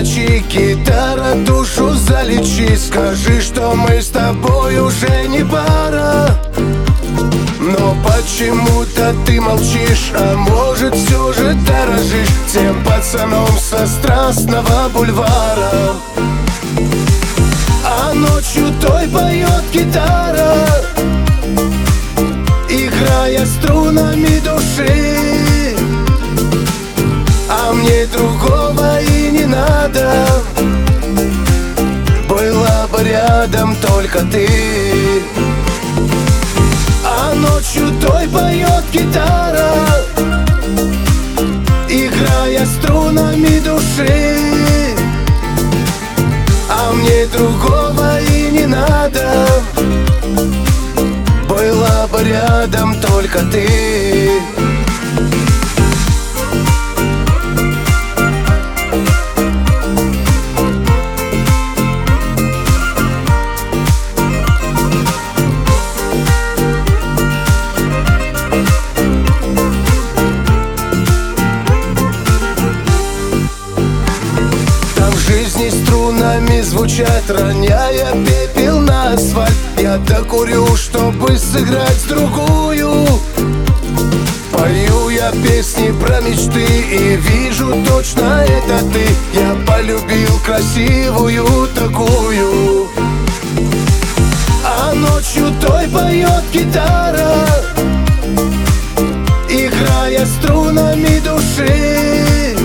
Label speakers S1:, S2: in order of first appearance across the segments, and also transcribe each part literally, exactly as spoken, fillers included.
S1: ночи, гитара душу залечи. Скажи, что мы с тобой уже не пара, но почему-то ты молчишь. А может, все же дорожишь тем пацаном со Страстного бульвара. А ночью той поет гитара, играя струнами души. А мне другого и не надо, была бы рядом только ты. А ночью той поет гитара, играя струнами души. А мне другого и не надо, была бы рядом только ты. Жизни струнами звучат, роняя пепел на асфальт. Я докурю, чтобы сыграть другую. Пою я песни про мечты и вижу точно это ты. Я полюбил красивую такую. А ночью той поет гитара, играя струнами души.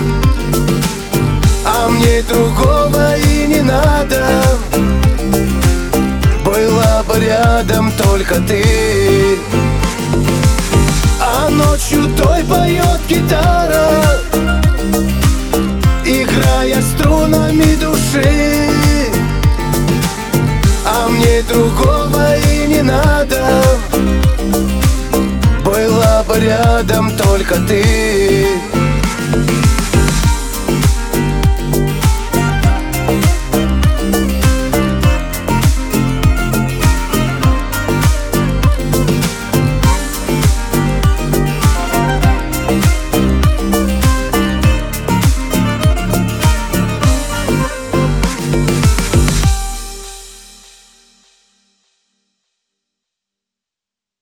S1: А мне другого и не надо, была бы рядом только ты. А ночью той поет гитара, играя струнами души. А мне другого и не надо, была бы рядом только ты.